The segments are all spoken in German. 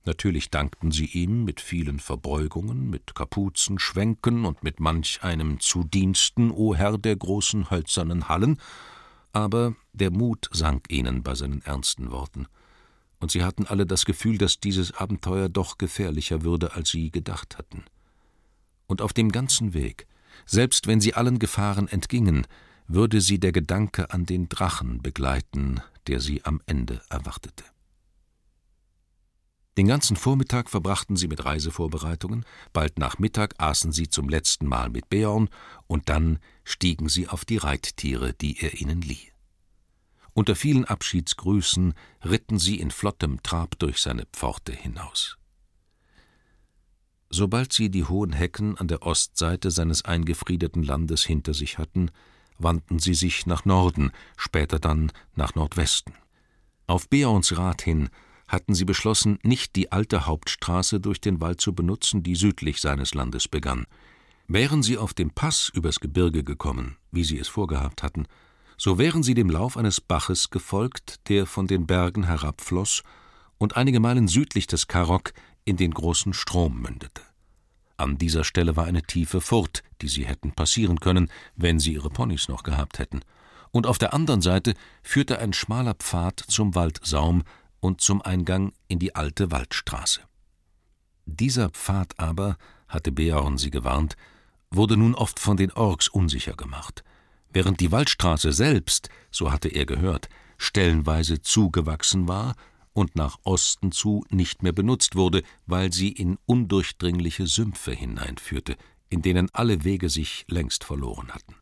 Natürlich dankten sie ihm mit vielen Verbeugungen, mit Kapuzenschwenken und mit manch einem zu Diensten, o Herr der großen hölzernen Hallen, aber der Mut sank ihnen bei seinen ernsten Worten, und sie hatten alle das Gefühl, dass dieses Abenteuer doch gefährlicher würde, als sie gedacht hatten. Und auf dem ganzen Weg, selbst wenn sie allen Gefahren entgingen, würde sie der Gedanke an den Drachen begleiten, der sie am Ende erwartete. Den ganzen Vormittag verbrachten sie mit Reisevorbereitungen, bald nach Mittag aßen sie zum letzten Mal mit Beorn, und dann stiegen sie auf die Reittiere, die er ihnen lieh. Unter vielen Abschiedsgrüßen ritten sie in flottem Trab durch seine Pforte hinaus. Sobald sie die hohen Hecken an der Ostseite seines eingefriedeten Landes hinter sich hatten, wandten sie sich nach Norden, später dann nach Nordwesten. Auf Beorns Rat hin hatten sie beschlossen, nicht die alte Hauptstraße durch den Wald zu benutzen, die südlich seines Landes begann. Wären sie auf dem Pass übers Gebirge gekommen, wie sie es vorgehabt hatten, so wären sie dem Lauf eines Baches gefolgt, der von den Bergen herabfloss und einige Meilen südlich des Karok in den großen Strom mündete. An dieser Stelle war eine tiefe Furt, die sie hätten passieren können, wenn sie ihre Ponys noch gehabt hätten, und auf der anderen Seite führte ein schmaler Pfad zum Waldsaum und zum Eingang in die alte Waldstraße. Dieser Pfad aber, hatte Beorn sie gewarnt, wurde nun oft von den Orks unsicher gemacht, während die Waldstraße selbst, so hatte er gehört, stellenweise zugewachsen war und nach Osten zu nicht mehr benutzt wurde, weil sie in undurchdringliche Sümpfe hineinführte, in denen alle Wege sich längst verloren hatten.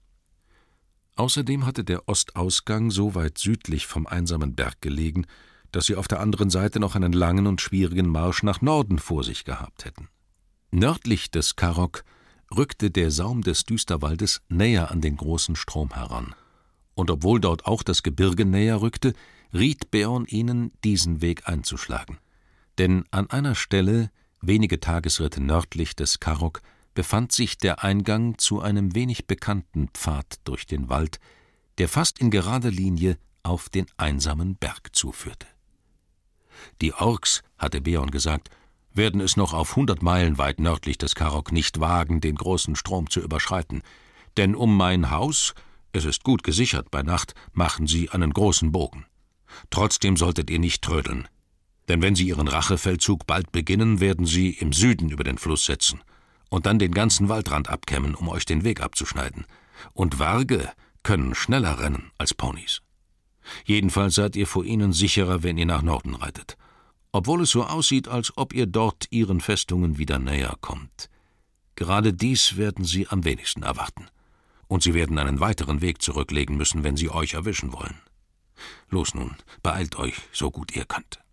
Außerdem hatte der Ostausgang so weit südlich vom einsamen Berg gelegen, dass sie auf der anderen Seite noch einen langen und schwierigen Marsch nach Norden vor sich gehabt hätten. Nördlich des Karok rückte der Saum des Düsterwaldes näher an den großen Strom heran, und obwohl dort auch das Gebirge näher rückte, riet Beorn ihnen, diesen Weg einzuschlagen. Denn an einer Stelle, wenige Tagesritte nördlich des Karok, befand sich der Eingang zu einem wenig bekannten Pfad durch den Wald, der fast in gerader Linie auf den einsamen Berg zuführte. Die Orks, hatte Beorn gesagt, werden es noch auf 100 Meilen weit nördlich des Karok nicht wagen, den großen Strom zu überschreiten, denn um mein Haus, es ist gut gesichert bei Nacht, machen sie einen großen Bogen. Trotzdem solltet ihr nicht trödeln, denn wenn sie ihren Rachefeldzug bald beginnen, werden sie im Süden über den Fluss setzen und dann den ganzen Waldrand abkämmen, um euch den Weg abzuschneiden. Und Warge können schneller rennen als Ponys. Jedenfalls seid ihr vor ihnen sicherer, wenn ihr nach Norden reitet, obwohl es so aussieht, als ob ihr dort ihren Festungen wieder näher kommt. Gerade dies werden sie am wenigsten erwarten, und sie werden einen weiteren Weg zurücklegen müssen, wenn sie euch erwischen wollen. Los nun, beeilt euch, so gut ihr könnt.